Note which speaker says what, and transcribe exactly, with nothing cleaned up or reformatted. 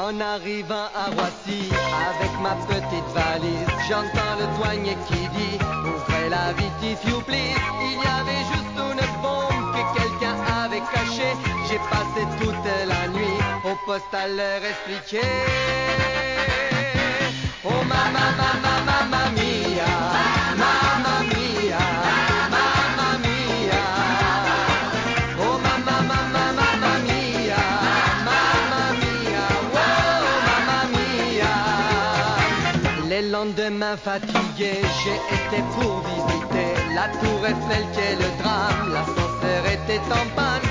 Speaker 1: En arrivant à Roissy, avec ma petite valise, j'entends le douanier qui dit « Ouvrez la vitre if you please ». Il y avait juste une bombe que quelqu'un avait cachée. J'ai passé toute la nuit au poste à leur expliquer. Oh mamma, mamma, mamma mia, mamma mia, mamma mia. Oh mamma, mamma, mamma mia, mamma mia, oh mamma mia. Les lendemains fatigués, j'ai été pour visiter la tour Eiffel qui est le drame. L'ascenseur était en panne.